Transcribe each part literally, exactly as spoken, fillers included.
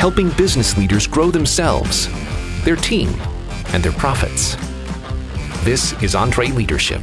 helping business leaders grow themselves, their team, and their profits. This is EntreLeadership.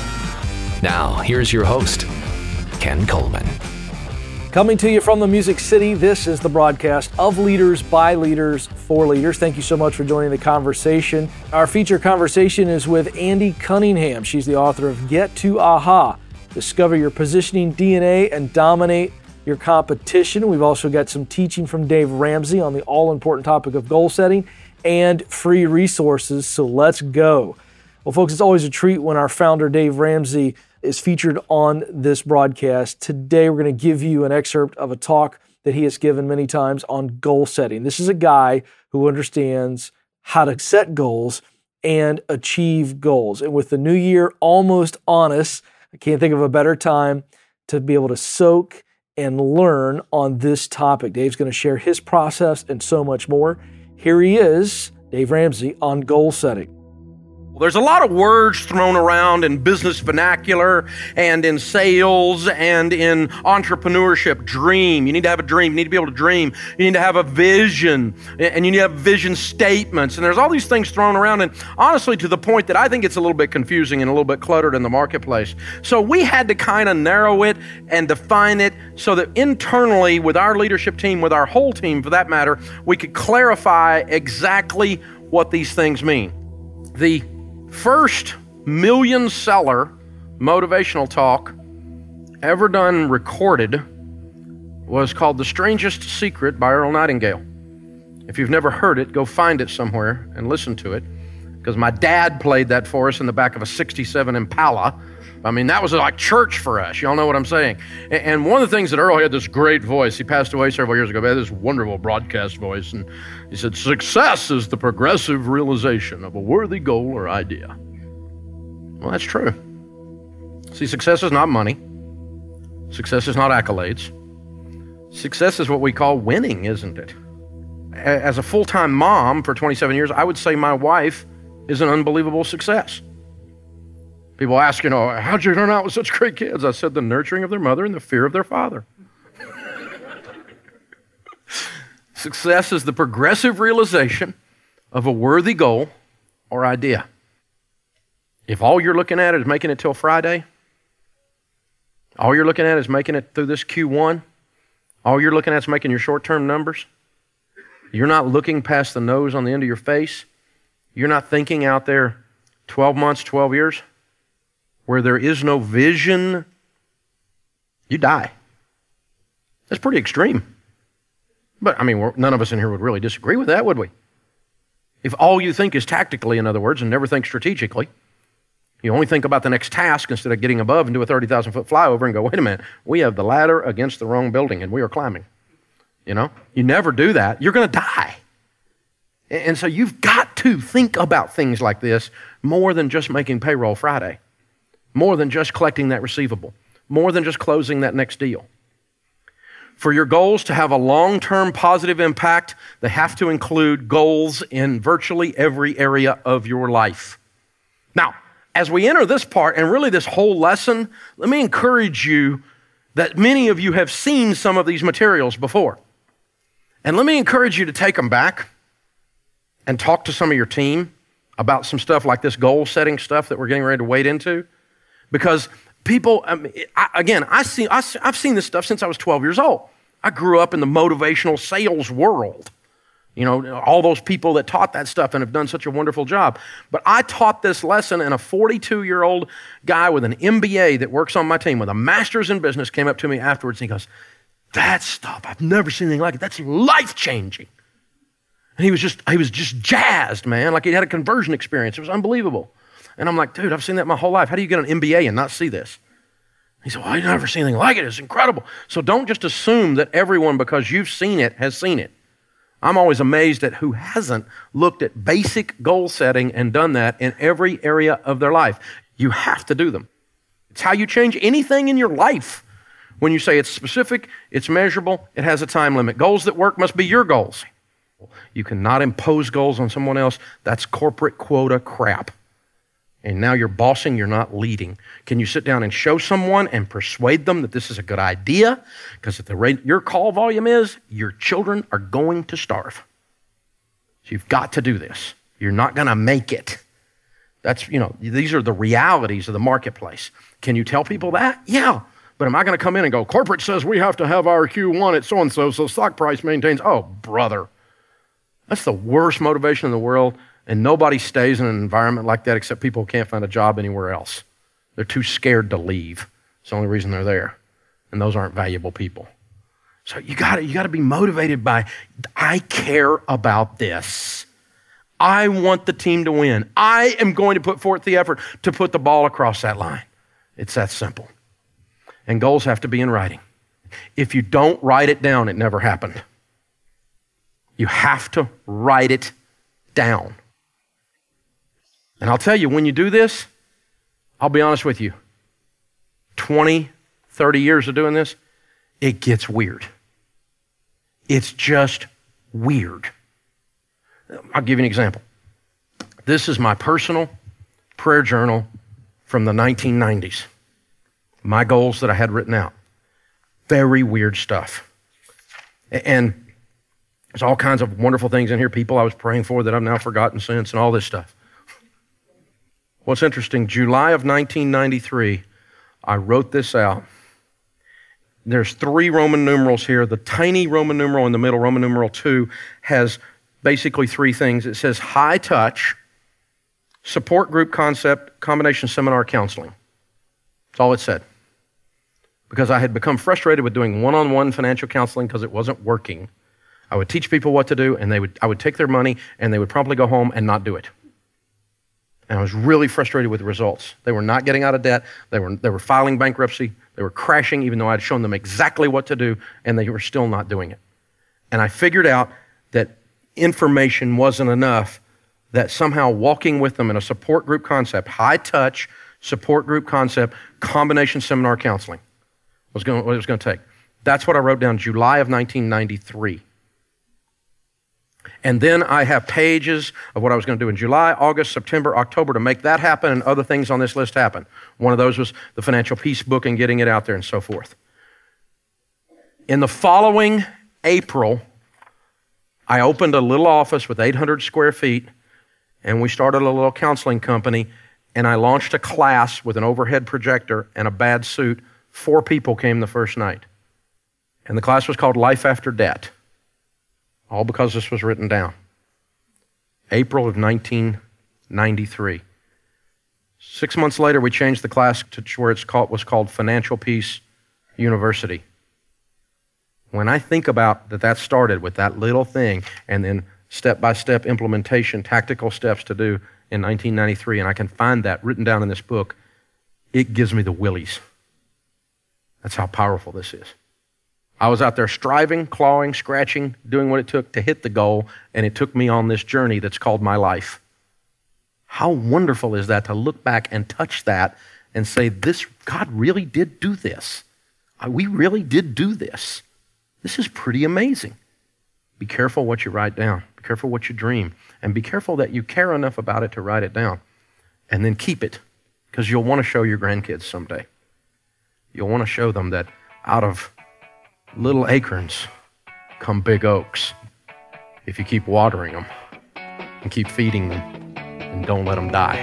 Now, here's your host, Ken Coleman. Coming to you from the Music City, this is the broadcast of Leaders by Leaders for Leaders. Thank you so much for joining the conversation. Our feature conversation is with Andi Cunningham. She's the author of Get to Aha, Discover Your Positioning D N A and Dominate Your Competition. We've also got some teaching from Dave Ramsey on the all-important topic of goal setting and free resources, so let's go. Well, folks, it's always a treat when our founder, Dave Ramsey, is featured on this broadcast. Today, we're going to give you an excerpt of a talk that he has given many times on goal setting. This is a guy who understands how to set goals and achieve goals. And with the new year almost on us, I can't think of a better time to be able to soak and learn on this topic. Dave's going to share his process and so much more. Here he is, Dave Ramsey, on goal setting. Well, there's a lot of words thrown around in business vernacular and in sales and in entrepreneurship. Dream. You need to have a dream. You need to be able to dream. You need to have a vision, and you need to have vision statements. And there's all these things thrown around, and honestly, to the point that I think it's a little bit confusing and a little bit cluttered in the marketplace. So we had to kind of narrow it and define it so that internally with our leadership team, with our whole team for that matter, we could clarify exactly what these things mean. The first million seller motivational talk ever done recorded was called The Strangest Secret by Earl Nightingale. If you've never heard it, go find it somewhere and listen to it, because my dad played that for us in the back of a sixty-seven Impala. I mean, that was like church for us. Y'all know what I'm saying. And one of the things that Earl had this great voice. He passed away several years ago, but he had this wonderful broadcast voice. And he said, success is the progressive realization of a worthy goal or idea. Well, that's true. See, success is not money. Success is not accolades. Success is what we call winning, isn't it? As a full-time mom for twenty-seven years, I would say my wife is an unbelievable success. People ask, you know, how'd you turn out with such great kids? I said, the nurturing of their mother and the fear of their father. Success is the progressive realization of a worthy goal or idea. If all you're looking at is making it till Friday, all you're looking at is making it through this Q one, all you're looking at is making your short-term numbers, you're not looking past the nose on the end of your face, you're not thinking out there twelve months, twelve years, where there is no vision, you die. That's pretty extreme. But, I mean, we're, none of us in here would really disagree with that, would we? If all you think is tactically, in other words, and never think strategically, you only think about the next task instead of getting above and do a thirty thousand foot flyover and go, wait a minute, we have the ladder against the wrong building and we are climbing. You know? You never do that, you're going to die. And so you've got to think about things like this more than just making payroll Friday. More than just collecting that receivable. More than just closing that next deal. For your goals to have a long-term positive impact, they have to include goals in virtually every area of your life. Now, as we enter this part, and really this whole lesson, let me encourage you that many of you have seen some of these materials before. And let me encourage you to take them back and talk to some of your team about some stuff like this goal-setting stuff that we're getting ready to wade into. Because people, I mean, I, again, I see, I, I've seen this stuff since I was twelve years old. I grew up in the motivational sales world. You know, all those people that taught that stuff and have done such a wonderful job. But I taught this lesson, and a forty-two-year-old guy with an M B A that works on my team with a master's in business came up to me afterwards and he goes, that stuff, I've never seen anything like it. That's life-changing. And he was just, he was just jazzed, man, like he had a conversion experience. It was unbelievable. And I'm like, dude, I've seen that my whole life. How do you get an M B A and not see this? He said, well, I've never seen anything like it. It's incredible. So don't just assume that everyone, because you've seen it, has seen it. I'm always amazed at who hasn't looked at basic goal setting and done that in every area of their life. You have to do them. It's how you change anything in your life. When you say it's specific, it's measurable, it has a time limit. Goals that work must be your goals. You cannot impose goals on someone else. That's corporate quota crap. And now you're bossing, you're not leading. Can you sit down and show someone and persuade them that this is a good idea? Because at the rate your call volume is, your children are going to starve. So you've got to do this. You're not going to make it. That's, you know, these are the realities of the marketplace. Can you tell people that? Yeah. But am I going to come in and go, corporate says we have to have our Q one at so-and-so, so stock price maintains. Oh, brother. That's the worst motivation in the world. And nobody stays in an environment like that except people who can't find a job anywhere else. They're too scared to leave. It's the only reason they're there. And those aren't valuable people. So you got you got to be motivated by, I care about this. I want the team to win. I am going to put forth the effort to put the ball across that line. It's that simple. And goals have to be in writing. If you don't write it down, it never happened. You have to write it down. And I'll tell you, when you do this, I'll be honest with you, twenty, thirty years of doing this, it gets weird. It's just weird. I'll give you an example. This is my personal prayer journal from the nineteen nineties. My goals that I had written out. Very weird stuff. And there's all kinds of wonderful things in here, people I was praying for that I've now forgotten since, and all this stuff. What's interesting, July of nineteen ninety-three, I wrote this out. There's three Roman numerals here. The tiny Roman numeral in the middle, Roman numeral two, has basically three things. It says high touch, support group concept, combination seminar counseling. That's all it said. Because I had become frustrated with doing one-on-one financial counseling because it wasn't working. I would teach people what to do, and they would I would take their money, and they would promptly go home and not do it. And I was really frustrated with the results. They were not getting out of debt. They were, they were filing bankruptcy. They were crashing, even though I had shown them exactly what to do, and they were still not doing it. And I figured out that information wasn't enough, that somehow walking with them in a support group concept, high touch support group concept, combination seminar counseling, was going, what it was going to take. That's what I wrote down July of nineteen ninety-three. And then I have pages of what I was going to do in July, August, September, October to make that happen, and other things on this list happen. One of those was the Financial Peace book and getting it out there and so forth. In the following April, I opened a little office with eight hundred square feet, and we started a little counseling company, and I launched a class with an overhead projector and a bad suit. Four people came the first night. And the class was called Life After Debt. All because this was written down. April of nineteen ninety-three. Six months later, we changed the class to where it was called Financial Peace University. When I think about that that started with that little thing and then step-by-step implementation, tactical steps to do in nineteen ninety-three, and I can find that written down in this book, it gives me the willies. That's how powerful this is. I was out there striving, clawing, scratching, doing what it took to hit the goal, and it took me on this journey that's called my life. How wonderful is that to look back and touch that and say, this, God really did do this. We really did do this. This is pretty amazing. Be careful what you write down. Be careful what you dream. And be careful that you care enough about it to write it down. And then keep it, because you'll want to show your grandkids someday. You'll want to show them that out of little acorns come big oaks if you keep watering them and keep feeding them and don't let them die.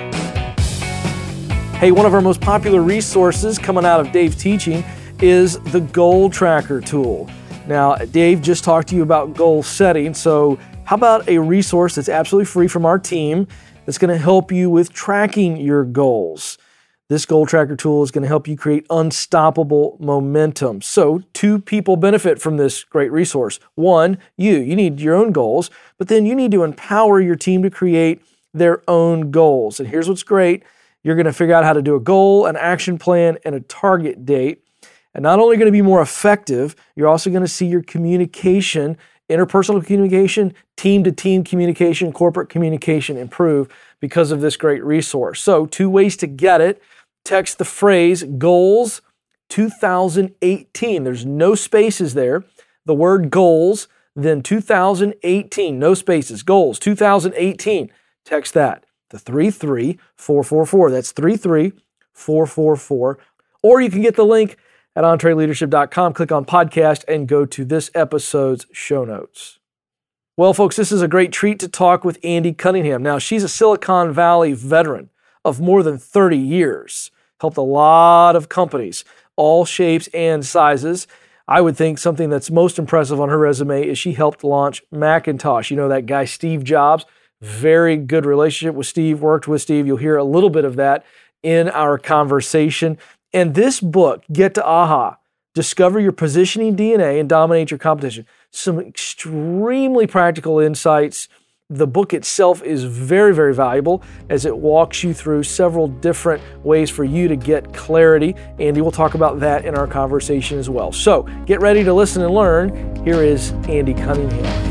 Hey, one of our most popular resources coming out of Dave's teaching is the Goal Tracker tool. Now, Dave just talked to you about goal setting, so how about a resource that's absolutely free from our team that's going to help you with tracking your goals? This Goal Tracker tool is going to help you create unstoppable momentum. So two people benefit from this great resource. One, you. You need your own goals, but then you need to empower your team to create their own goals. And here's what's great. You're going to figure out how to do a goal, an action plan, and a target date. And not only going to be more effective, you're also going to see your communication, interpersonal communication, team-to-team communication, corporate communication improve because of this great resource. So two ways to get it. Text the phrase goals two thousand eighteen. There's no spaces there. The word goals, then two thousand eighteen. No spaces. Goals two thousand eighteen. Text that. the three three four four four. That's three three four four four. Or you can get the link at entree leadership dot com, click on podcast, and go to this episode's show notes. Well, folks, this is a great treat to talk with Andi Cunningham. Now, she's a Silicon Valley veteran of more than thirty years, helped a lot of companies, all shapes and sizes. I would think something that's most impressive on her resume is she helped launch Macintosh. You know that guy, Steve Jobs, very good relationship with Steve, worked with Steve. You'll hear a little bit of that in our conversation. And this book, Get to AHA, Discover Your Positioning D N A and Dominate Your Competition. Some extremely practical insights. The book itself is very, very valuable as it walks you through several different ways for you to get clarity. Andi will talk about that in our conversation as well. So get ready to listen and learn. Here is Andi Cunningham.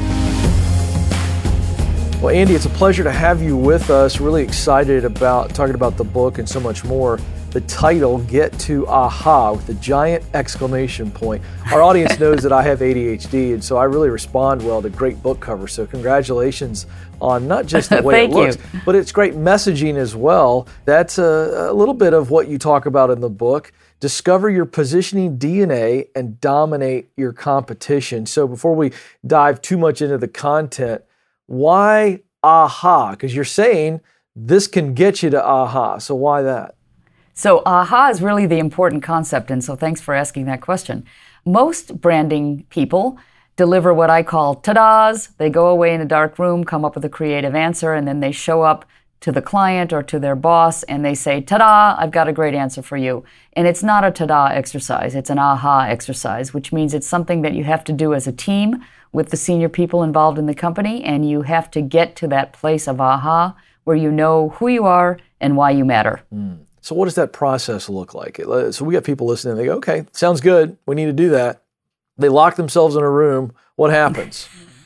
Well, Andi, it's a pleasure to have you with us. Really excited about talking about the book and so much more. The title, Get to AHA, with a giant exclamation point. Our audience knows that I have A D H D, and so I really respond well to great book covers. So congratulations on not just the way it looks, you. but it's great messaging as well. That's a, a little bit of what you talk about in the book. Discover your positioning D N A and dominate your competition. So before we dive too much into the content, why AHA? Because you're saying this can get you to AHA. So why that? So AHA is really the important concept, and so thanks for asking that question. Most branding people deliver what I call ta-das. They go away in a dark room, come up with a creative answer, and then they show up to the client or to their boss and they say, ta-da, I've got a great answer for you. And it's not a ta-da exercise, it's an AHA exercise, which means it's something that you have to do as a team with the senior people involved in the company, and you have to get to that place of AHA where you know who you are and why you matter. Mm. So what does that process look like? So we got people listening, they go, okay, sounds good, we need to do that. They lock themselves in a room, what happens?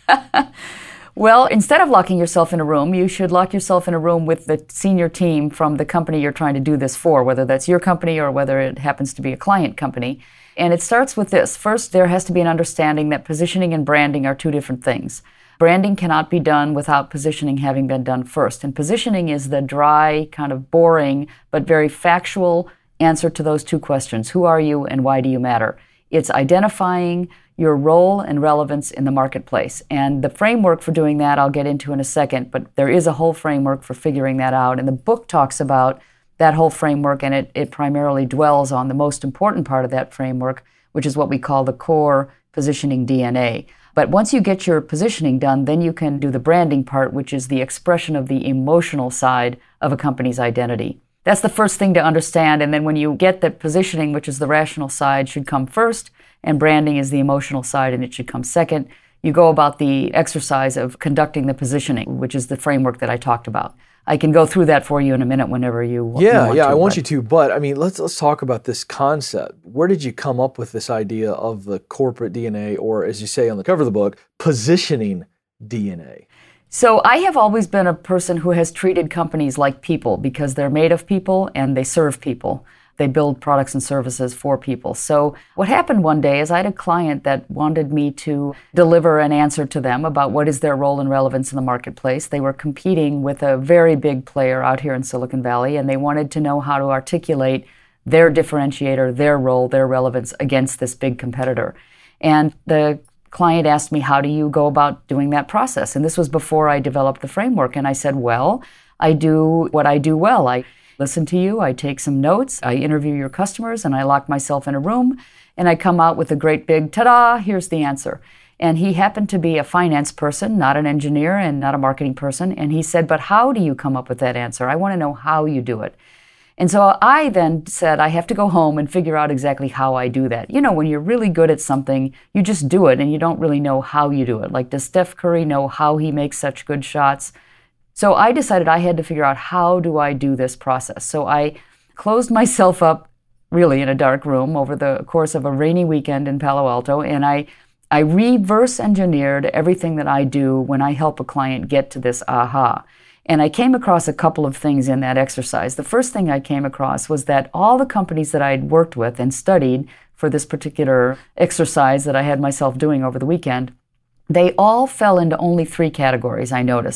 Well, instead of locking yourself in a room, you should lock yourself in a room with the senior team from the company you're trying to do this for, whether that's your company or whether it happens to be a client company. And it starts with this. First, there has to be an understanding that positioning and branding are two different things. Branding cannot be done without positioning having been done first. And positioning is the dry, kind of boring, but very factual answer to those two questions. Who are you and why do you matter? It's identifying your role and relevance in the marketplace. And the framework for doing that I'll get into in a second, but there is a whole framework for figuring that out. And the book talks about that whole framework, and it, it primarily dwells on the most important part of that framework, which is what we call the core positioning D N A. But once you get your positioning done, then you can do the branding part, which is the expression of the emotional side of a company's identity. That's the first thing to understand. And then when you get the positioning, which is the rational side, should come first, and branding is the emotional side, and it should come second. You go about the exercise of conducting the positioning, which is the framework that I talked about. I can go through that for you in a minute whenever you, yeah, you want yeah, to. I want but. you to. But I mean, let's let's talk about this concept. Where did you come up with this idea of the corporate D N A, or as you say on the cover of the book, positioning D N A? So I have always been a person who has treated companies like people because they're made of people and they serve people. They build products and services for people. So what happened one day is I had a client that wanted me to deliver an answer to them about what is their role and relevance in the marketplace. They were competing with a very big player out here in Silicon Valley, and they wanted to know how to articulate their differentiator, their role, their relevance against this big competitor. And the client asked me, how do you go about doing that process? And this was before I developed the framework. And I said, well, I do what I do well. I listen to you, I take some notes, I interview your customers, and I lock myself in a room, and I come out with a great big, ta-da, here's the answer. And he happened to be a finance person, not an engineer and not a marketing person, and he said, but how do you come up with that answer? I want to know how you do it. And so I then said, I have to go home and figure out exactly how I do that. You know, when you're really good at something, you just do it, and you don't really know how you do it. Like, does Steph Curry know how he makes such good shots? So I decided I had to figure out, how do I do this process? So I closed myself up really in a dark room over the course of a rainy weekend in Palo Alto, and I, I reverse engineered everything that I do when I help a client get to this AHA. And I came across a couple of things in that exercise. The first thing I came across was that all the companies that I'd worked with and studied for this particular exercise that I had myself doing over the weekend, they all fell into only three categories, I noticed.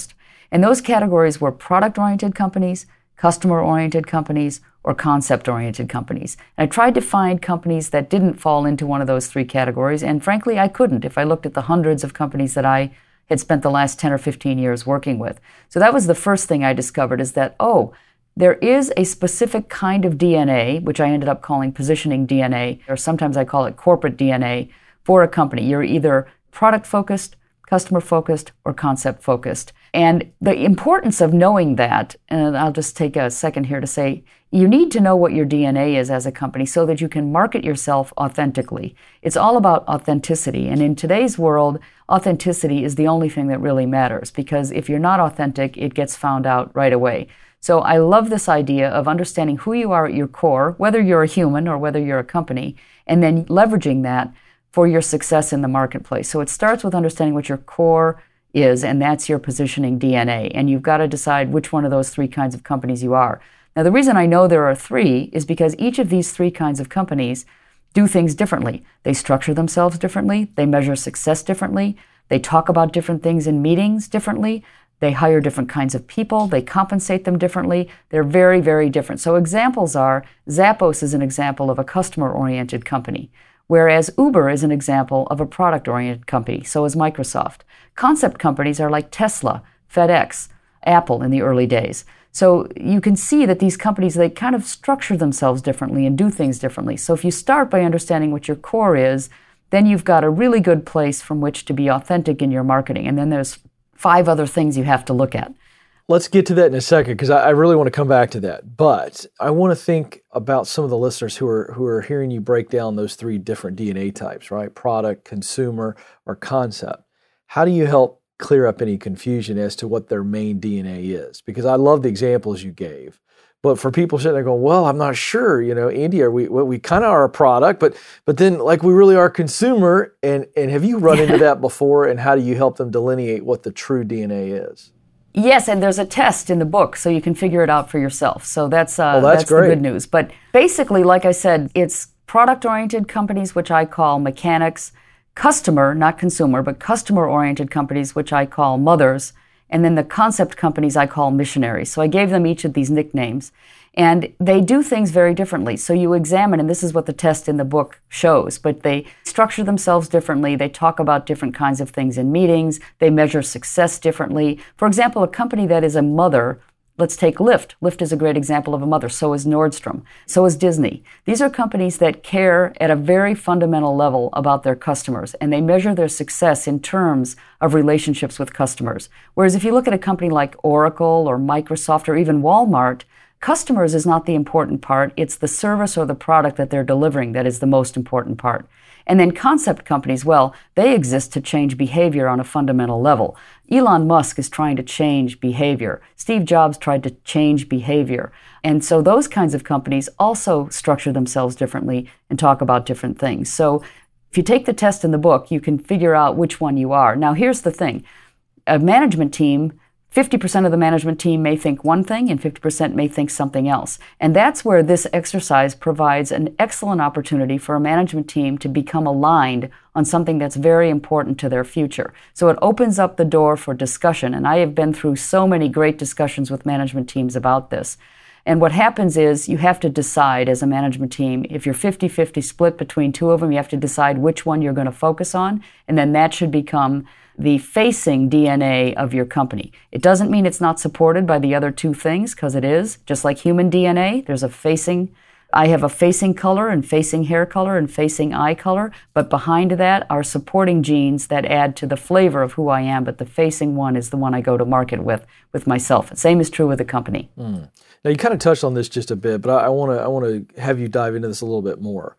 And those categories were product-oriented companies, customer-oriented companies, or concept-oriented companies. And I tried to find companies that didn't fall into one of those three categories, and frankly, I couldn't if I looked at the hundreds of companies that I had spent the last ten or fifteen years working with. So that was the first thing I discovered, is that, oh, there is a specific kind of D N A, which I ended up calling positioning D N A, or sometimes I call it corporate D N A, for a company. You're either product-focused, customer-focused, or concept-focused. And the importance of knowing that, and I'll just take a second here to say, you need to know what your D N A is as a company so that you can market yourself authentically. It's all about authenticity. And in today's world, authenticity is the only thing that really matters, because if you're not authentic, it gets found out right away. So I love this idea of understanding who you are at your core, whether you're a human or whether you're a company, and then leveraging that for your success in the marketplace. So it starts with understanding what your core is, and that's your positioning D N A. And you've got to decide which one of those three kinds of companies you are. Now, the reason I know there are three is because each of these three kinds of companies do things differently. They structure themselves differently. They measure success differently. They talk about different things in meetings differently. They hire different kinds of people. They compensate them differently. They're very, very different. So examples are, Zappos is an example of a customer-oriented company, whereas Uber is an example of a product-oriented company. So is Microsoft. Concept companies are like Tesla, FedEx, Apple in the early days. So you can see that these companies, they kind of structure themselves differently and do things differently. So if you start by understanding what your core is, then you've got a really good place from which to be authentic in your marketing. And then there's five other things you have to look at. Let's get to that in a second, because I, I really want to come back to that. But I want to think about some of the listeners who are who are hearing you break down those three different D N A types, right? Product, consumer, or concept. How do you help clear up any confusion as to what their main D N A is? Because I love the examples you gave. But for people sitting there going, well, I'm not sure, you know, Andy, are we well, we kind of are a product, but but then like we really are a consumer. And, and have you run into that before? And how do you help them delineate what the true D N A is? Yes, and there's a test in the book, so you can figure it out for yourself. So that's uh, oh, that's, that's great. the good news. But basically, like I said, it's product-oriented companies, which I call mechanics, customer, not consumer, but customer-oriented companies, which I call mothers, and then the concept companies I call missionaries. So I gave them each of these nicknames. And they do things very differently. So you examine, and this is what the test in the book shows, but they structure themselves differently. They talk about different kinds of things in meetings. They measure success differently. For example, a company that is a mother, let's take Lyft. Lyft is a great example of a mother. So is Nordstrom. So is Disney. These are companies that care at a very fundamental level about their customers, and they measure their success in terms of relationships with customers. Whereas if you look at a company like Oracle or Microsoft or even Walmart, customers is not the important part. It's the service or the product that they're delivering that is the most important part. And then concept companies, well, they exist to change behavior on a fundamental level. Elon Musk is trying to change behavior. Steve Jobs tried to change behavior. And so those kinds of companies also structure themselves differently and talk about different things. So if you take the test in the book, you can figure out which one you are. Now, here's the thing. A management team, fifty percent of the management team may think one thing and fifty percent may think something else. And that's where this exercise provides an excellent opportunity for a management team to become aligned on something that's very important to their future. So it opens up the door for discussion. And I have been through so many great discussions with management teams about this. And what happens is you have to decide as a management team, if you're fifty-fifty split between two of them, you have to decide which one you're going to focus on. And then that should become the facing D N A of your company. It doesn't mean it's not supported by the other two things, because it is. Just like human D N A, there's a facing, I have a facing color and facing hair color and facing eye color, but behind that are supporting genes that add to the flavor of who I am, but the facing one is the one I go to market with, with myself. The same is true with a company. Mm. Now you kind of touched on this just a bit, but I want to I want to have you dive into this a little bit more.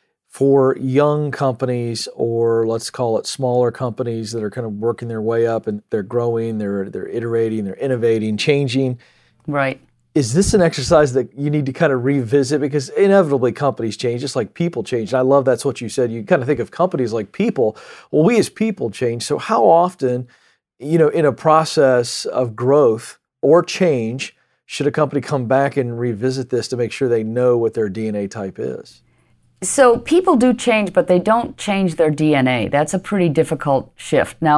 For young companies, or let's call it smaller companies that are kind of working their way up and they're growing, they're they're iterating, they're innovating, changing. Right. Is this an exercise that you need to kind of revisit? Because inevitably companies change, just like people change. And I love that's what you said. You kind of think of companies like people. Well, we as people change. So how often, you know, in a process of growth or change, should a company come back and revisit this to make sure they know what their D N A type is? So people do change, but they don't change their D N A. That's a pretty difficult shift. Now,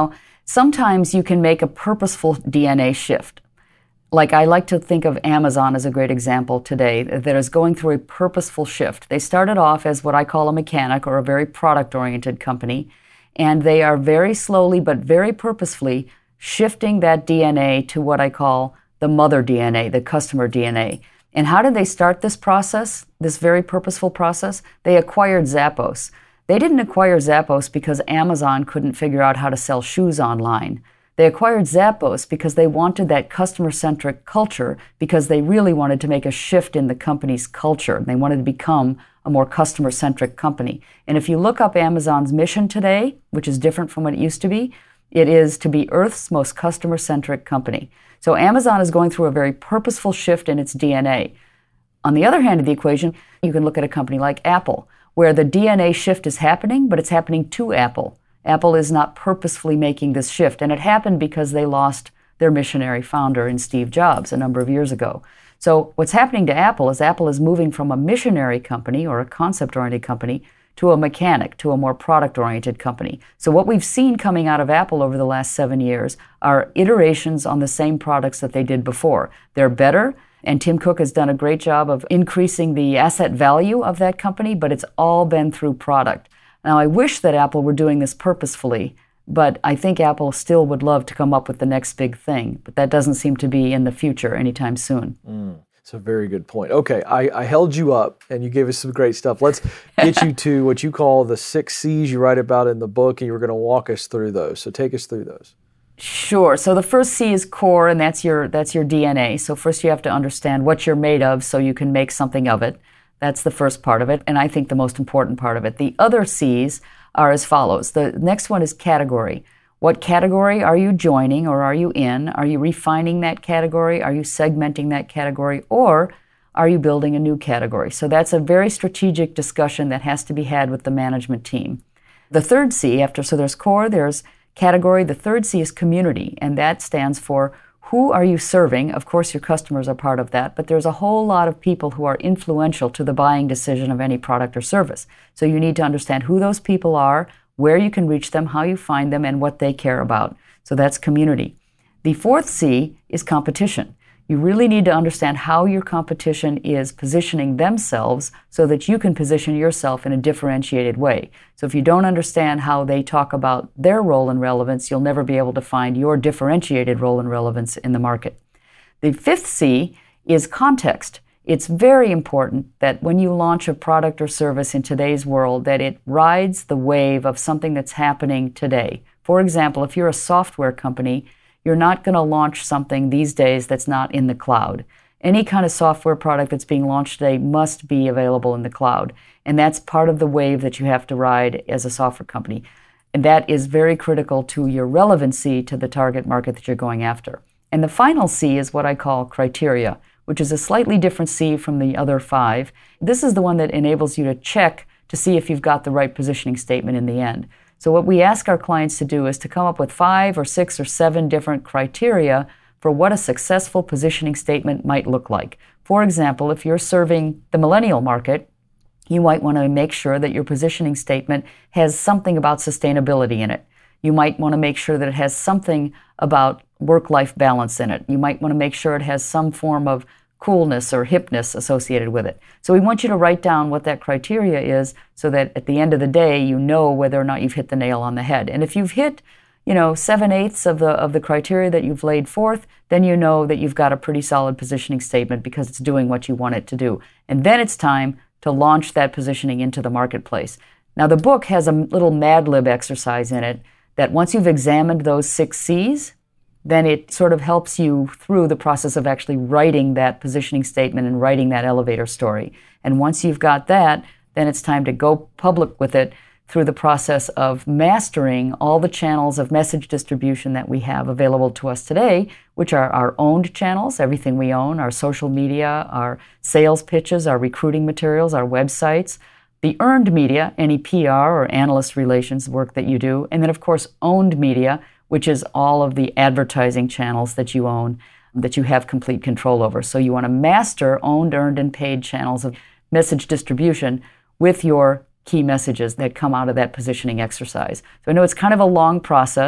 Sometimes you can make a purposeful D N A shift. Like I like to think of Amazon as a great example today that is going through a purposeful shift. They started off as what I call a mechanic or a very product-oriented company, and they are very slowly but very purposefully shifting that D N A to what I call the mother D N A, the customer D N A. And how did they start this process, this very purposeful process? They acquired Zappos. They didn't acquire Zappos because Amazon couldn't figure out how to sell shoes online. They acquired Zappos because they wanted that customer-centric culture, because they really wanted to make a shift in the company's culture. They wanted to become a more customer-centric company. And if you look up Amazon's mission today, which is different from what it used to be, it is to be Earth's most customer-centric company. So Amazon is going through a very purposeful shift in its D N A. On the other hand of the equation, you can look at a company like Apple, where the D N A shift is happening, but it's happening to Apple. Apple is not purposefully making this shift, and it happened because they lost their missionary founder in Steve Jobs a number of years ago. So what's happening to Apple is Apple is moving from a missionary company or a concept-oriented company to a mechanic, to a more product-oriented company. So what we've seen coming out of Apple over the last seven years are iterations on the same products that they did before. They're better, and Tim Cook has done a great job of increasing the asset value of that company, but it's all been through product. Now, I wish that Apple were doing this purposefully, but I think Apple still would love to come up with the next big thing, but that doesn't seem to be in the future anytime soon. Mm. It's a very good point. Okay, I, I held you up, and you gave us some great stuff. Let's get you to what you call the six C's you write about in the book, and you're going to walk us through those. So take us through those. Sure. So the first C is core, and that's your that's your D N A. So first you have to understand what you're made of so you can make something of it. That's the first part of it, and I think the most important part of it. The other C's are as follows. The next one is category. What category are you joining or are you in? Are you refining that category? Are you segmenting that category? Or are you building a new category? So that's a very strategic discussion that has to be had with the management team. The third C, after so there's core, there's category. The third C is community, and that stands for who are you serving? Of course, your customers are part of that, but there's a whole lot of people who are influential to the buying decision of any product or service. So you need to understand who those people are, where you can reach them, how you find them, and what they care about. So that's community. The fourth C is competition. You really need to understand how your competition is positioning themselves so that you can position yourself in a differentiated way. So if you don't understand how they talk about their role and relevance, you'll never be able to find your differentiated role and relevance in the market. The fifth C is context. It's very important that when you launch a product or service in today's world, that it rides the wave of something that's happening today. For example, if you're a software company, you're not going to launch something these days that's not in the cloud. Any kind of software product that's being launched today must be available in the cloud. And that's part of the wave that you have to ride as a software company. And that is very critical to your relevancy to the target market that you're going after. And the final C is what I call criteria, which is a slightly different C from the other five. This is the one that enables you to check to see if you've got the right positioning statement in the end. So what we ask our clients to do is to come up with five or six or seven different criteria for what a successful positioning statement might look like. For example, if you're serving the millennial market, you might want to make sure that your positioning statement has something about sustainability in it. You might want to make sure that it has something about work-life balance in it. You might want to make sure it has some form of coolness or hipness associated with it. So we want you to write down what that criteria is so that at the end of the day, you know whether or not you've hit the nail on the head. And if you've hit, you know, seven-eighths of the of the criteria that you've laid forth, then you know that you've got a pretty solid positioning statement because it's doing what you want it to do. And then it's time to launch that positioning into the marketplace. Now, the book has a little Mad Lib exercise in it that once you've examined those six C's, then it sort of helps you through the process of actually writing that positioning statement and writing that elevator story. And once you've got that, then it's time to go public with it through the process of mastering all the channels of message distribution that we have available to us today, which are our owned channels, everything we own, our social media, our sales pitches, our recruiting materials, our websites, the earned media, any P R or analyst relations work that you do, and then, of course, owned media, which is all of the advertising channels that you own, that you have complete control over. So you want to master owned, earned, and paid channels of message distribution with your key messages that come out of that positioning exercise. So I know it's kind of a long process,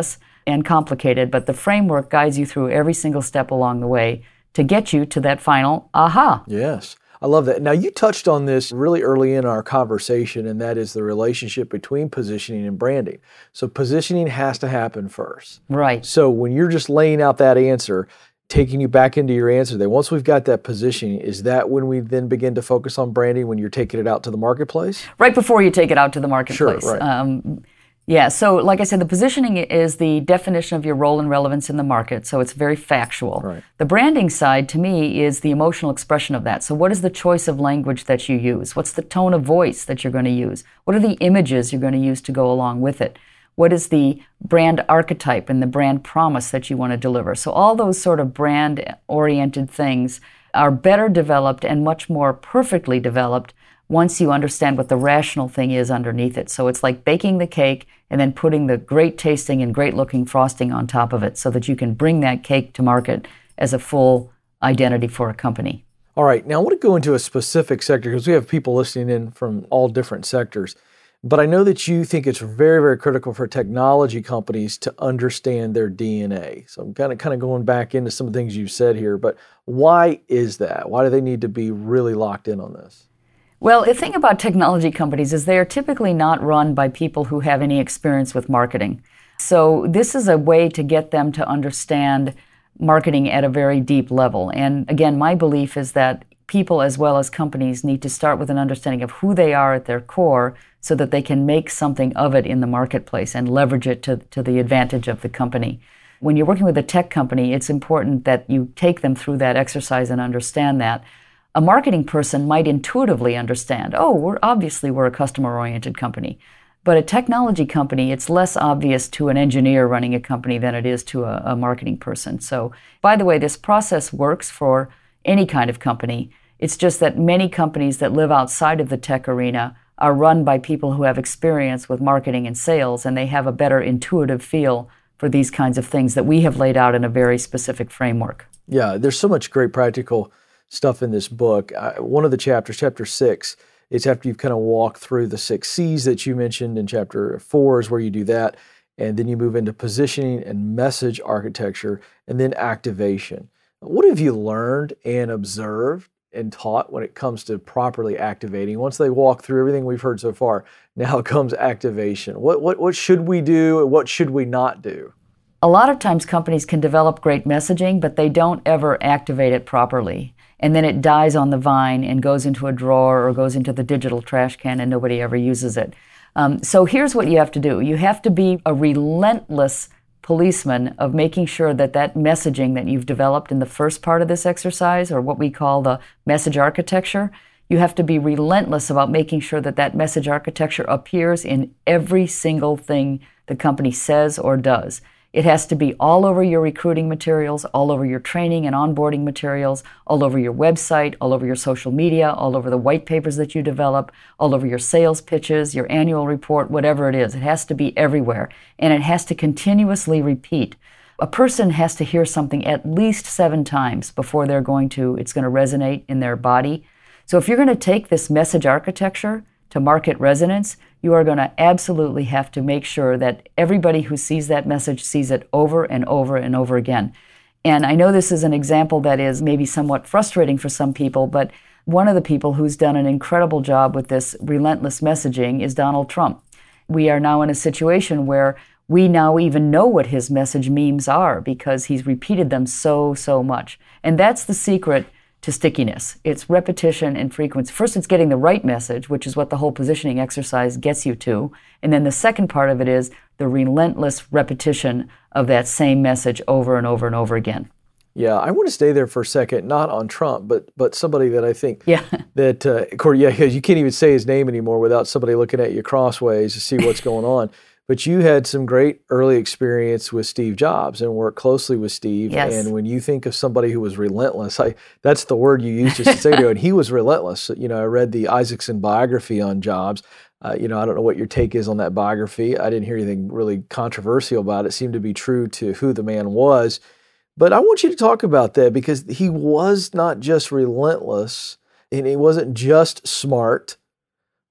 and complicated, but the framework guides you through every single step along the way to get you to that final aha. Yes. I love that. Now, you touched on this really early in our conversation, and that is the relationship between positioning and branding. So positioning has to happen first. Right. So when you're just laying out that answer, taking you back into your answer there, once we've got that positioning, is that when we then begin to focus on branding, when you're taking it out to the marketplace? Right before you take it out to the marketplace. Sure, right. Um, Yeah, so like I said, the positioning is the definition of your role and relevance in the market, so it's very factual. Right. The branding side, to me, is the emotional expression of that. So what is the choice of language that you use? What's the tone of voice that you're going to use? What are the images you're going to use to go along with it? What is the brand archetype and the brand promise that you want to deliver? So all those sort of brand-oriented things are better developed and much more perfectly developed once you understand what the rational thing is underneath it. So it's like baking the cake and then putting the great tasting and great looking frosting on top of it so that you can bring that cake to market as a full identity for a company. All right. Now I want to go into a specific sector because we have people listening in from all different sectors. But I know that you think it's very, very critical for technology companies to understand their D N A. So I'm kind of kind of going back into some of the things you've said here. But why is that? Why do they need to be really locked in on this? Well, the thing about technology companies is they are typically not run by people who have any experience with marketing. So this is a way to get them to understand marketing at a very deep level. And again, my belief is that people as well as companies need to start with an understanding of who they are at their core so that they can make something of it in the marketplace and leverage it to, to the advantage of the company. When you're working with a tech company, it's important that you take them through that exercise and understand that. A marketing person might intuitively understand, oh, we're obviously we're a customer-oriented company. But a technology company, it's less obvious to an engineer running a company than it is to a, a marketing person. So, by the way, this process works for any kind of company. It's just that many companies that live outside of the tech arena are run by people who have experience with marketing and sales, and they have a better intuitive feel for these kinds of things that we have laid out in a very specific framework. Yeah, there's so much great practical stuff in this book. I, one of the chapters, chapter six, is after you've kind of walked through the six C's that you mentioned, and chapter four is where you do that. And then you move into positioning and message architecture, and then activation. What have you learned and observed and taught when it comes to properly activating? Once they walk through everything we've heard so far, now comes activation. What, what, what should we do and what should we not do? A lot of times companies can develop great messaging, but they don't ever activate it properly. And then it dies on the vine and goes into a drawer or goes into the digital trash can and nobody ever uses it. Um, so here's what you have to do. You have to be a relentless policeman of making sure that that messaging that you've developed in the first part of this exercise, or what we call the message architecture, you have to be relentless about making sure that that message architecture appears in every single thing the company says or does. It has to be all over your recruiting materials, all over your training and onboarding materials, all over your website, all over your social media, all over the white papers that you develop, all over your sales pitches, your annual report, whatever it is. It has to be everywhere, and it has to continuously repeat. A person has to hear something at least seven times before they're going to, it's going to resonate in their body. So if you're going to take this message architecture to market resonance, you are going to absolutely have to make sure that everybody who sees that message sees it over and over and over again. And I know this is an example that is maybe somewhat frustrating for some people, but one of the people who's done an incredible job with this relentless messaging is Donald Trump. We are now in a situation where we now even know what his message memes are because he's repeated them so, so much. And that's the secret to stickiness. It's repetition and frequency. First, it's getting the right message, which is what the whole positioning exercise gets you to. And then the second part of it is the relentless repetition of that same message over and over and over again. Yeah, I want to stay there for a second, not on Trump, but but somebody that I think yeah. that, uh, yeah, because you can't even say his name anymore without somebody looking at you crossways to see what's going on. But you had some great early experience with Steve Jobs and worked closely with Steve. Yes. And when you think of somebody who was relentless, I, that's the word you used just to say to him. And he was relentless. You know, I read the Isaacson biography on Jobs. Uh, you know, I don't know what your take is on that biography. I didn't hear anything really controversial about it. It seemed to be true to who the man was. But I want you to talk about that because he was not just relentless and he wasn't just smart,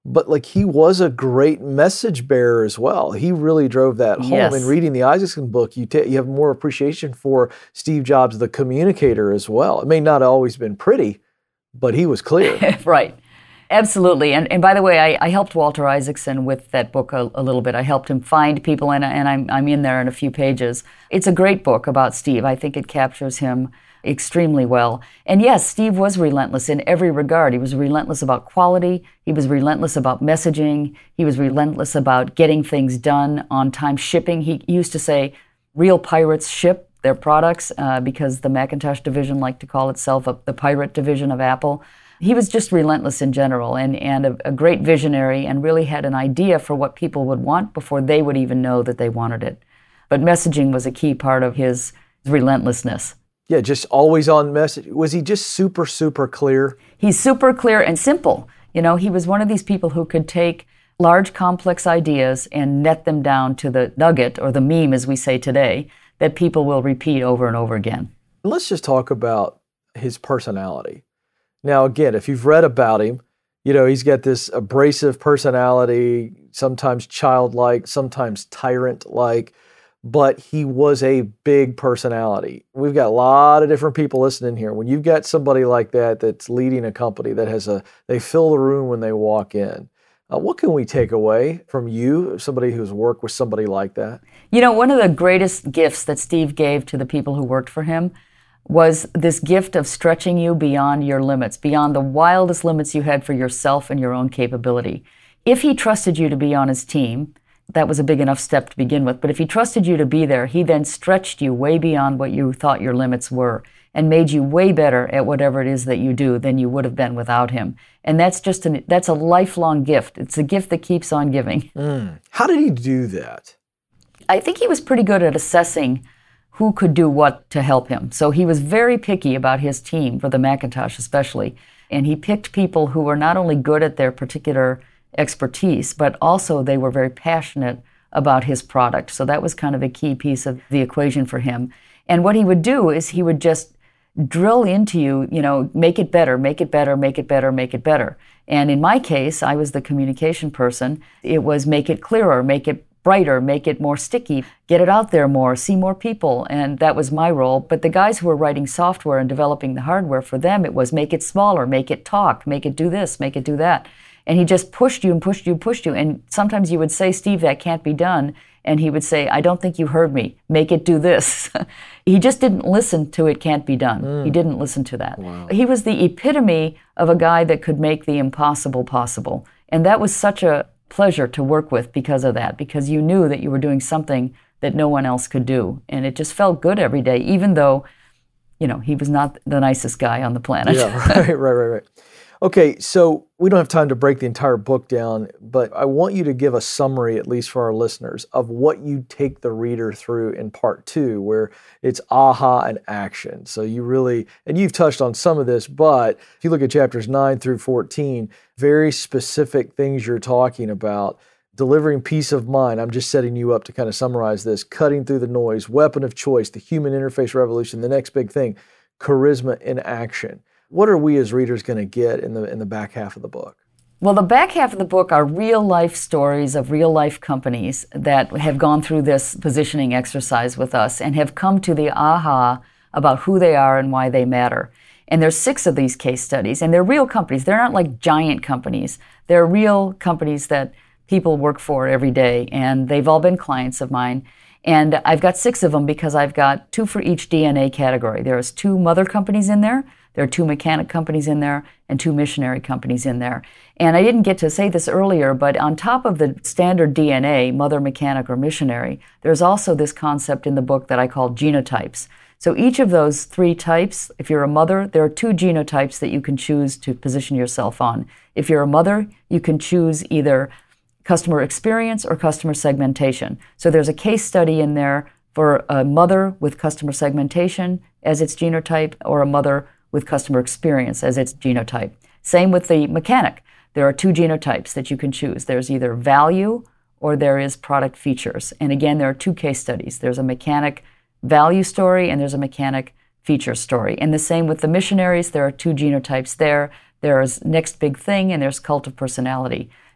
but like he was a great message bearer as well. He really drove that home. Yes. In reading the Isaacson book, you, ta- you have more appreciation for Steve Jobs, the communicator, as well. It may not have always been pretty, but he was clear. Right. Absolutely. And and by the way, I, I helped Walter Isaacson with that book a, a little bit. I helped him find people, and, and I'm, I'm in there in a few pages. It's a great book about Steve. I think it captures him extremely well. And yes, Steve was relentless in every regard. He was relentless about quality. He was relentless about messaging. He was relentless about getting things done on time, shipping. He used to say, real pirates ship their products uh, because the Macintosh division liked to call itself a, the pirate division of Apple. He was just relentless in general and, and a, a great visionary and really had an idea for what people would want before they would even know that they wanted it. But messaging was a key part of his relentlessness. Yeah, just always on message. Was he just super, super clear? He's super clear and simple. You know, he was one of these people who could take large, complex ideas and net them down to the nugget or the meme, as we say today, that people will repeat over and over again. Let's just talk about his personality. Now, again, if you've read about him, you know, he's got this abrasive personality, sometimes childlike, sometimes tyrant-like, but he was a big personality. We've got a lot of different people listening here. When you've got somebody like that that's leading a company that has a, they fill the room when they walk in. Uh, what can we take away from you, somebody who's worked with somebody like that? You know, one of the greatest gifts that Steve gave to the people who worked for him was this gift of stretching you beyond your limits, beyond the wildest limits you had for yourself and your own capability. If he trusted you to be on his team, that was a big enough step to begin with, but if he trusted you to be there, he then stretched you way beyond what you thought your limits were and made you way better at whatever it is that you do than you would have been without him. And that's just an, that's a lifelong gift. It's a gift that keeps on giving. Mm. How did he do that? I think he was pretty good at assessing who could do what to help him. So he was very picky about his team, for the Macintosh especially, and he picked people who were not only good at their particular expertise, but also they were very passionate about his product. So that was kind of a key piece of the equation for him. And what he would do is he would just drill into you, you know, make it better, make it better, make it better, make it better. And in my case, I was the communication person. It was make it clearer, make it brighter, make it more sticky, get it out there more, see more people. And that was my role. But the guys who were writing software and developing the hardware, for them, it was make it smaller, make it talk, make it do this, make it do that. And he just pushed you and pushed you and pushed you. And sometimes you would say, Steve, that can't be done. And he would say, I don't think you heard me. Make it do this. He just didn't listen to it can't be done. Mm. He didn't listen to that. Wow. He was the epitome of a guy that could make the impossible possible. And that was such a pleasure to work with because of that, because you knew that you were doing something that no one else could do. And it just felt good every day, even though, you know, he was not the nicest guy on the planet. Yeah, right, right, right, right. Okay, so we don't have time to break the entire book down, but I want you to give a summary, at least for our listeners, of what you take the reader through in part two, where it's aha and action. So you really, and you've touched on some of this, but if you look at chapters nine through fourteen, very specific things you're talking about. Delivering peace of mind. I'm just setting you up to kind of summarize this. Cutting through the noise, weapon of choice, the human interface revolution, the next big thing, charisma in action. What are we as readers going to get in the in the back half of the book? Well, the back half of the book are real-life stories of real-life companies that have gone through this positioning exercise with us and have come to the aha about who they are and why they matter. And there's six of these case studies, and they're real companies. They're not like giant companies. They're real companies that people work for every day, and they've all been clients of mine. And I've got six of them because I've got two for each D N A category. There's two mother companies in there, there are two mechanic companies in there, and two missionary companies in there. And I didn't get to say this earlier, but on top of the standard D N A, mother, mechanic, or missionary, there's also this concept in the book that I call genotypes. So each of those three types, if you're a mother, there are two genotypes that you can choose to position yourself on. If you're a mother, you can choose either customer experience or customer segmentation. So there's a case study in there for a mother with customer segmentation as its genotype, or a mother with customer experience as its genotype. Same with the mechanic. There are two genotypes that you can choose. There's either value or there is product features. And again, there are two case studies. There's a mechanic value story and there's a mechanic feature story. And the same with the missionaries. There are two genotypes there. There's next big thing and there's cult of personality.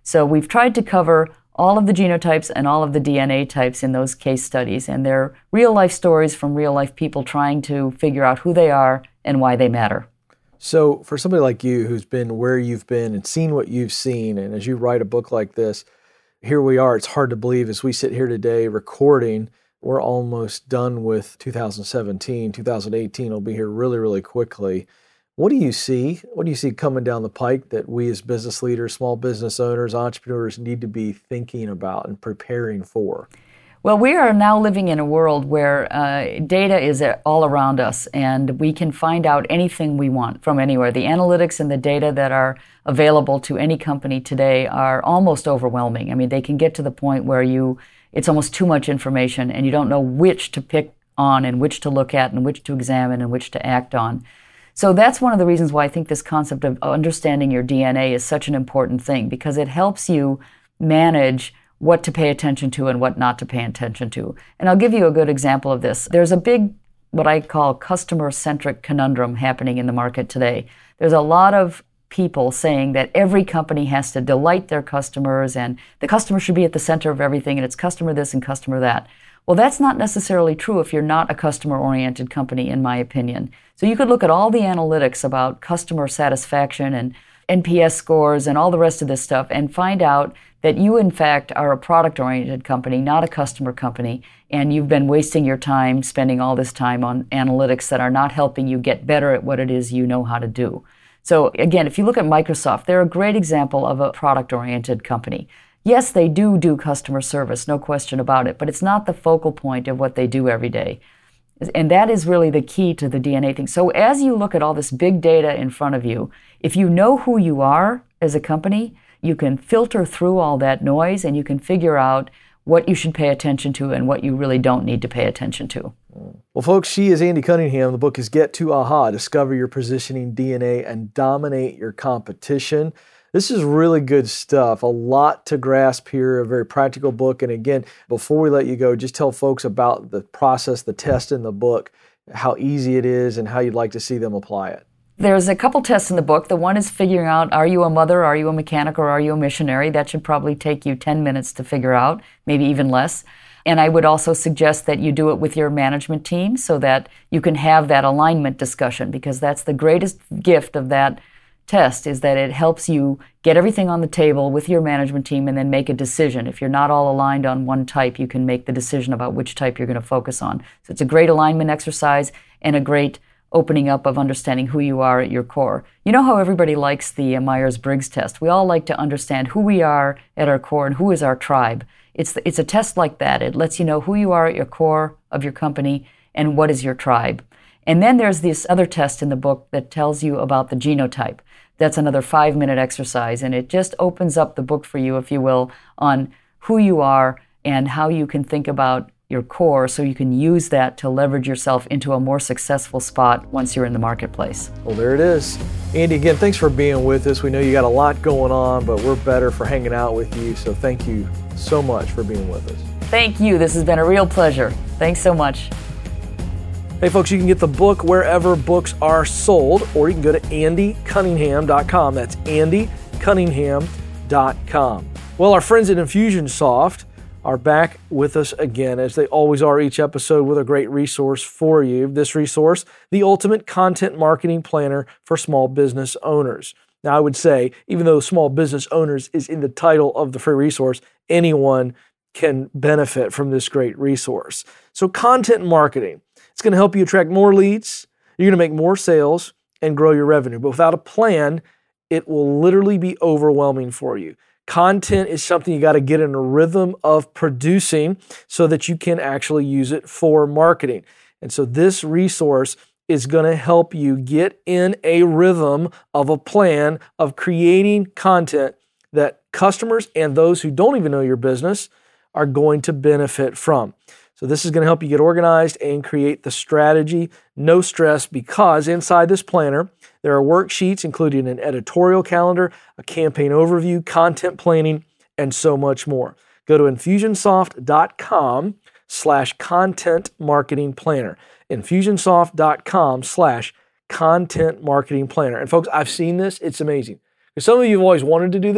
So we've tried to cover all of the genotypes and all of the D N A types in those case studies, and they're real-life stories from real-life people trying to figure out who they are and why they matter. So for somebody like you who's been where you've been and seen what you've seen, and as you write a book like this, here we are. It's hard to believe as we sit here today recording, we're almost done with two thousand seventeen. two thousand eighteen will be here really, really quickly. What do you see? What do you see coming down the pike that we as business leaders, small business owners, entrepreneurs need to be thinking about and preparing for? Well, we are now living in a world where uh, data is all around us, and we can find out anything we want from anywhere. The analytics and the data that are available to any company today are almost overwhelming. I mean, they can get to the point where you it's almost too much information, and you don't know which to pick on and which to look at and which to examine and which to act on. So that's one of the reasons why I think this concept of understanding your D N A is such an important thing, because it helps you manage what to pay attention to and what not to pay attention to. And I'll give you a good example of this. There's a big, what I call customer-centric conundrum happening in the market today. There's a lot of people saying that every company has to delight their customers and the customer should be at the center of everything and it's customer this and customer that. Well, that's not necessarily true if you're not a customer-oriented company, in my opinion. So you could look at all the analytics about customer satisfaction and N P S scores and all the rest of this stuff and find out that you, in fact, are a product-oriented company, not a customer company, and you've been wasting your time spending all this time on analytics that are not helping you get better at what it is you know how to do. So again, if you look at Microsoft, they're a great example of a product-oriented company. Yes, they do do customer service, no question about it, but it's not the focal point of what they do every day. And that is really the key to the D N A thing. So as you look at all this big data in front of you, if you know who you are as a company, you can filter through all that noise and you can figure out what you should pay attention to and what you really don't need to pay attention to. Well, folks, she is Andi Cunningham. The book is Get to Aha, Discover Your Positioning D N A and Dominate Your Competition. This is really good stuff. A lot to grasp here, a very practical book. And again, before we let you go, just tell folks about the process, the test in the book, how easy it is and how you'd like to see them apply it. There's a couple tests in the book. The one is figuring out, are you a mother, are you a mechanic, or are you a missionary? That should probably take you ten minutes to figure out, maybe even less. And I would also suggest that you do it with your management team so that you can have that alignment discussion, because that's the greatest gift of that test, is that it helps you get everything on the table with your management team and then make a decision. If you're not all aligned on one type, you can make the decision about which type you're going to focus on. So it's a great alignment exercise and a great opening up of understanding who you are at your core. You know how everybody likes the Myers-Briggs test? We all like to understand who we are at our core and who is our tribe. It's the, it's a test like that. It lets you know who you are at your core of your company and what is your tribe. And then there's this other test in the book that tells you about the genotype. That's another five-minute exercise, and it just opens up the book for you, if you will, on who you are and how you can think about your core so you can use that to leverage yourself into a more successful spot once you're in the marketplace. Well, there it is. Andi, again, thanks for being with us. We know you got a lot going on, but we're better for hanging out with you, so thank you so much for being with us. Thank you. This has been a real pleasure. Thanks so much. Hey folks, you can get the book wherever books are sold, or you can go to Andi Cunningham dot com. That's Andi Cunningham dot com. Well, our friends at Infusionsoft are back with us again, as they always are each episode, with a great resource for you. This resource, the ultimate content marketing planner for small business owners. Now, I would say, even though small business owners is in the title of the free resource, anyone can benefit from this great resource. So content marketing. It's going to help you attract more leads, you're going to make more sales, and grow your revenue. But without a plan, it will literally be overwhelming for you. Content is something you got to get in a rhythm of producing so that you can actually use it for marketing. And so this resource is going to help you get in a rhythm of a plan of creating content that customers and those who don't even know your business are going to benefit from. So this is going to help you get organized and create the strategy. No stress, because inside this planner, there are worksheets including an editorial calendar, a campaign overview, content planning, and so much more. Go to Infusionsoft.com slash content marketing planner. Infusionsoft.com slash content marketing planner. And folks, I've seen this. It's amazing. Some of you have always wanted to do this,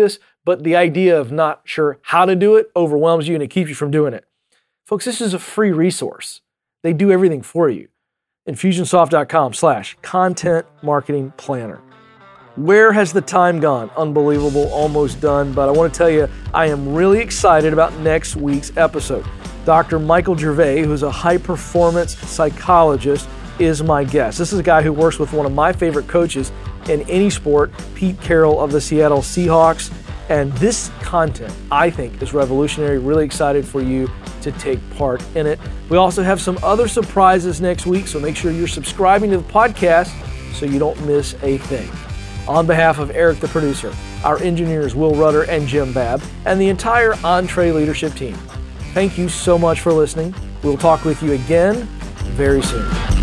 but the idea of not sure how to do it overwhelms you and it keeps you from doing it. Folks, this is a free resource. They do everything for you. Infusionsoft.com slash content marketing planner. Where has the time gone? Unbelievable, almost done. But I want to tell you, I am really excited about next week's episode. Doctor Michael Gervais, who's a high-performance psychologist, is my guest. This is a guy who works with one of my favorite coaches in any sport, Pete Carroll of the Seattle Seahawks. And this content, I think, is revolutionary. Really excited for you to take part in it. We also have some other surprises next week, so make sure you're subscribing to the podcast so you don't miss a thing. On behalf of Eric, the producer, our engineers Will Rudder and Jim Babb, and the entire Entre Leadership team, thank you so much for listening. We'll talk with you again very soon.